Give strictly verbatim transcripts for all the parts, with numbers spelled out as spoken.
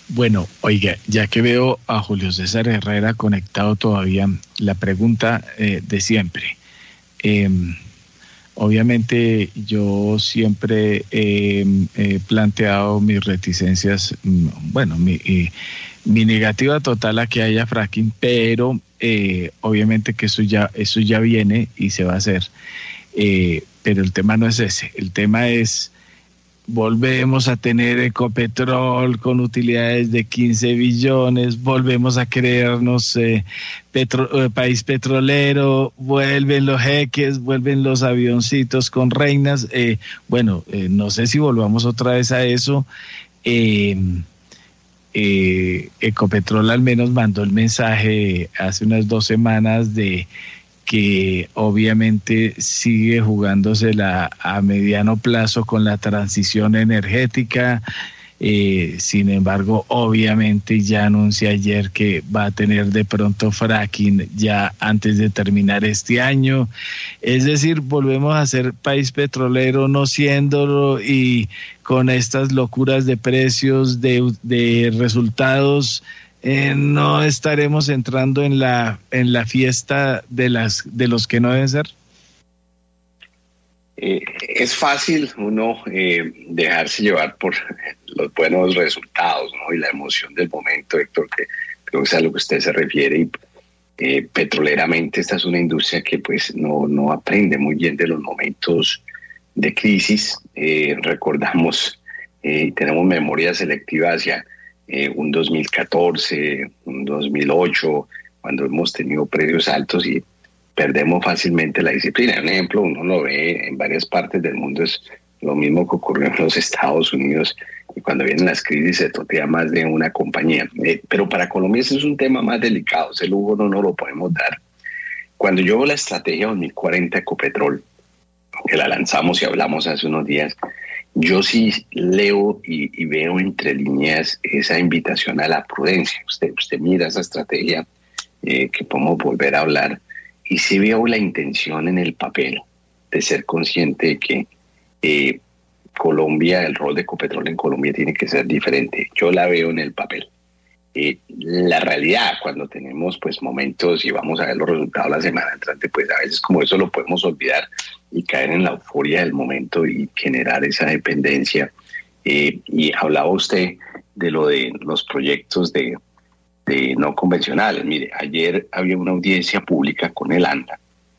Bueno, oiga, ya que veo a Julio César Herrera conectado todavía, la pregunta eh, de siempre. Eh, obviamente yo siempre he, he planteado mis reticencias, bueno, mi, eh, mi negativa total a que haya fracking, pero eh, obviamente que eso ya, eso ya viene y se va a hacer. Eh, pero el tema no es ese, el tema es... Volvemos a tener Ecopetrol con utilidades de quince billones, volvemos a creernos eh, petro, eh, país petrolero, vuelven los jeques, vuelven los avioncitos con reinas. Eh, bueno, eh, no sé si volvamos otra vez a eso. Eh, eh, Ecopetrol al menos mandó el mensaje hace unas dos semanas de que obviamente sigue jugándosela a mediano plazo con la transición energética. Eh, sin embargo, obviamente ya anuncia ayer que va a tener de pronto fracking ya antes de terminar este año. Es decir, volvemos a ser país petrolero no siéndolo, y con estas locuras de precios, de, de resultados. Eh, no estaremos entrando en la en la fiesta de las de los que no deben ser. Eh, es fácil uno eh, dejarse llevar por los buenos resultados, ¿no? Y la emoción del momento, Héctor, que creo que es a lo que usted se refiere. Y eh, petroleramente esta es una industria que pues no, no aprende muy bien de los momentos de crisis. Eh, recordamos, eh, tenemos memoria selectiva hacia Eh, un dos mil catorce, un dos mil ocho, cuando hemos tenido precios altos y perdemos fácilmente la disciplina. Un ejemplo, uno lo ve en varias partes del mundo, es lo mismo que ocurrió en los Estados Unidos, y cuando vienen las crisis se totea más de una compañía. Eh, pero para Colombia ese es un tema más delicado, ese lujo no nos lo podemos dar. Cuando yo veo la estrategia dos mil cuarenta Ecopetrol, que la lanzamos y hablamos hace unos días, yo sí leo y, y veo entre líneas esa invitación a la prudencia. Usted, usted mira esa estrategia eh, que podemos volver a hablar, y sí veo la intención en el papel de ser consciente de que eh, Colombia, el rol de Ecopetrol en Colombia tiene que ser diferente. Yo la veo en el papel. Eh, la realidad, cuando tenemos pues momentos y vamos a ver los resultados la semana entrante, pues a veces como eso lo podemos olvidar y caer en la euforia del momento y generar esa dependencia. Eh, y hablaba usted de lo de los proyectos de, de no convencionales. Mire, ayer había una audiencia pública con el ANDA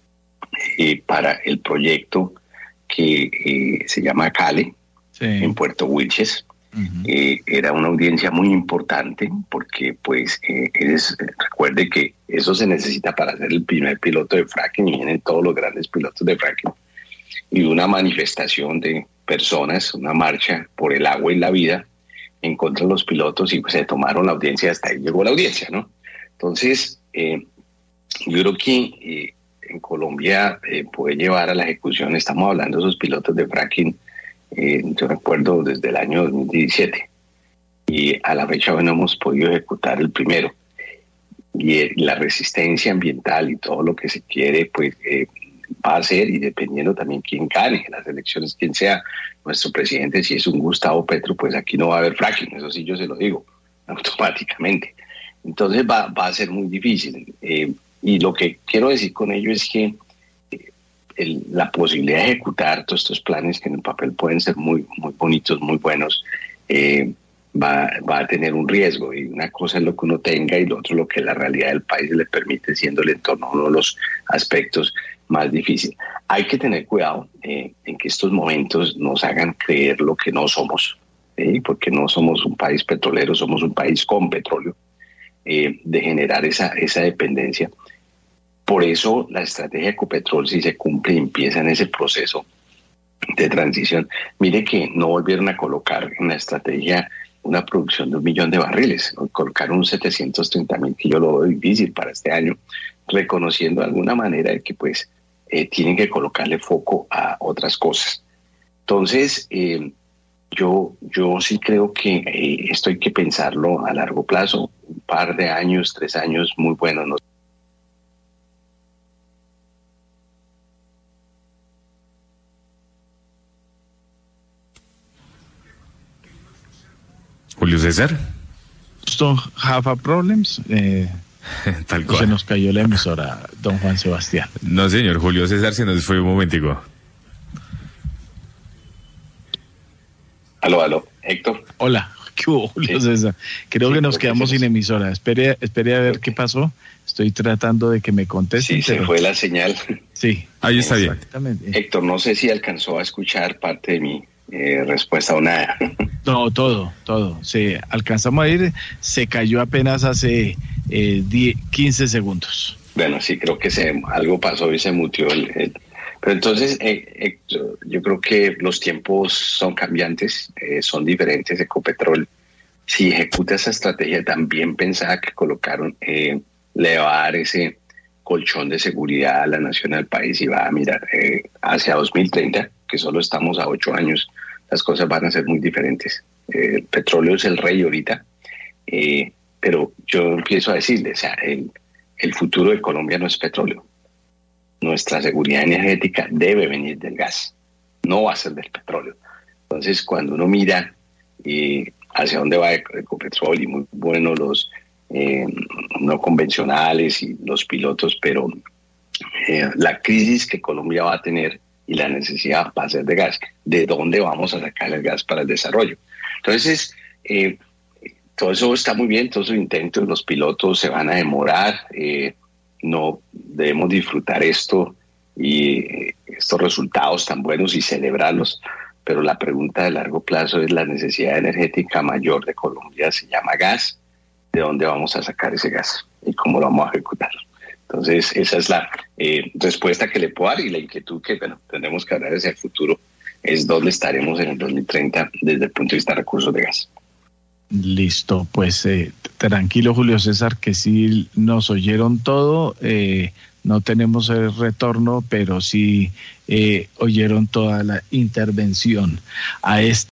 eh, para el proyecto que eh, se llama CALE, sí, en Puerto Wilches. Uh-huh. Eh, era una audiencia muy importante porque pues eh, es, recuerde que eso se necesita para hacer el primer piloto de fracking, y vienen todos los grandes pilotos de fracking, y una manifestación de personas, una marcha por el agua y la vida en contra de los pilotos, y pues se tomaron la audiencia, hasta ahí llegó la audiencia, ¿no? Entonces eh, yo creo que eh, en Colombia eh, puede llevar a la ejecución, estamos hablando de esos pilotos de fracking. Eh, yo recuerdo desde el año dos mil diecisiete, y a la fecha no hemos podido ejecutar el primero, y eh, la resistencia ambiental y todo lo que se quiere pues eh, va a ser, y dependiendo también quién gane las elecciones, quién sea nuestro presidente, si es un Gustavo Petro, pues aquí no va a haber fracking, eso sí yo se lo digo automáticamente. Entonces va, va a ser muy difícil, eh, y lo que quiero decir con ello es que El, la posibilidad de ejecutar todos estos planes, que en el papel pueden ser muy, muy bonitos, muy buenos, eh, va, va a tener un riesgo, y una cosa es lo que uno tenga y lo otro lo que la realidad del país le permite, siendo el entorno uno de los aspectos más difíciles. Hay que tener cuidado eh, en que estos momentos nos hagan creer lo que no somos, ¿sí? Porque no somos un país petrolero, somos un país con petróleo, eh, de generar esa, esa dependencia. Por eso la estrategia de Ecopetrol, si se cumple y empieza en ese proceso de transición, mire que no volvieron a colocar en la estrategia una producción de un millón de barriles, colocaron un setecientos treinta mil, que yo lo veo difícil para este año, reconociendo de alguna manera que pues eh, tienen que colocarle foco a otras cosas. Entonces, eh, yo, yo sí creo que eh, esto hay que pensarlo a largo plazo, un par de años, tres años muy buenos, ¿no? Julio César. Houston have a problems. Eh, Tal cual. Se nos cayó la emisora, don Juan Sebastián. No, señor Julio César, se nos fue un momentico. Aló, aló, Héctor. Hola, ¿qué hubo, Julio Sí. César? Creo Sí, que nos creo que quedamos se sin nos- emisora. Espere, espere a ver qué pasó. Estoy tratando de que me contesten. Sí, se pero- fue la señal. Sí, Ahí está bien. exactamente. Héctor, no sé si alcanzó a escuchar parte de mi eh, respuesta o nada. No, todo, todo. Se alcanzamos a ir, se cayó apenas hace eh, diez, quince segundos. Bueno, sí, creo que se, algo pasó y se mutió el... el- Pero entonces, eh, Héctor, yo creo que los tiempos son cambiantes, eh, son diferentes. Ecopetrol, si ejecuta esa estrategia tan bien pensada que colocaron, eh, le va a dar ese colchón de seguridad a la nación, al país, y va a mirar eh, hacia dos mil treinta, que solo estamos a ocho años, las cosas van a ser muy diferentes. Eh, el petróleo es el rey ahorita, eh, pero yo empiezo a decirle, o sea, el, el futuro de Colombia no es petróleo. Nuestra seguridad energética debe venir del gas, no va a ser del petróleo. Entonces, cuando uno mira eh, hacia dónde va Ecopetrol, y muy buenos los eh, no convencionales y los pilotos, pero eh, la crisis que Colombia va a tener y la necesidad va a ser de gas. ¿De dónde vamos a sacar el gas para el desarrollo? Entonces, eh, todo eso está muy bien, todos esos intentos, los pilotos se van a demorar, eh, no debemos disfrutar esto y eh, estos resultados tan buenos y celebrarlos, pero la pregunta de largo plazo es: la necesidad energética mayor de Colombia se llama gas. ¿De dónde vamos a sacar ese gas y cómo lo vamos a ejecutar? Entonces, esa es la eh, respuesta que le puedo dar, y la inquietud que, bueno, tendremos que hablar hacia el futuro es dónde estaremos en el dos mil treinta desde el punto de vista de recursos de gas. Listo, pues eh, tranquilo, Julio César, que sí nos oyeron todo. Eh, no tenemos el retorno, pero sí eh, oyeron toda la intervención a este